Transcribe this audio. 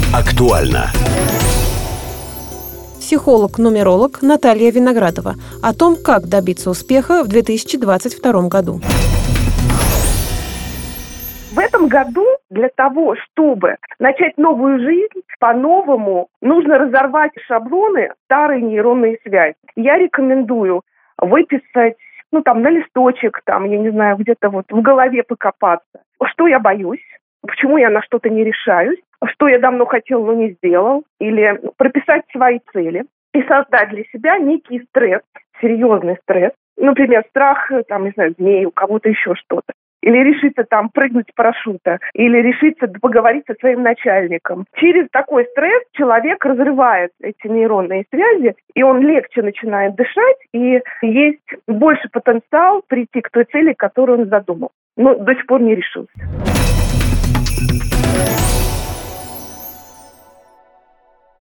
Актуально. Психолог-нумеролог Наталья Виноградова о том, как добиться успеха в 2022 году. В этом году для того, чтобы начать новую жизнь по-новому, нужно разорвать шаблоны, старые нейронные связи. Я рекомендую выписать, на листочек, я не знаю, где-то в голове покопаться. Что я боюсь? Почему я на что-то не решаюсь? Что я давно хотел, но не сделал? Или прописать свои цели и создать для себя некий стресс, серьезный стресс. Например, страх, змей, у кого-то еще что-то. Или решиться прыгнуть с парашюта, или решиться поговорить со своим начальником. Через такой стресс человек разрывает эти нейронные связи, и он легче начинает дышать, и есть больше потенциал прийти к той цели, которую он задумал, но до сих пор не решился.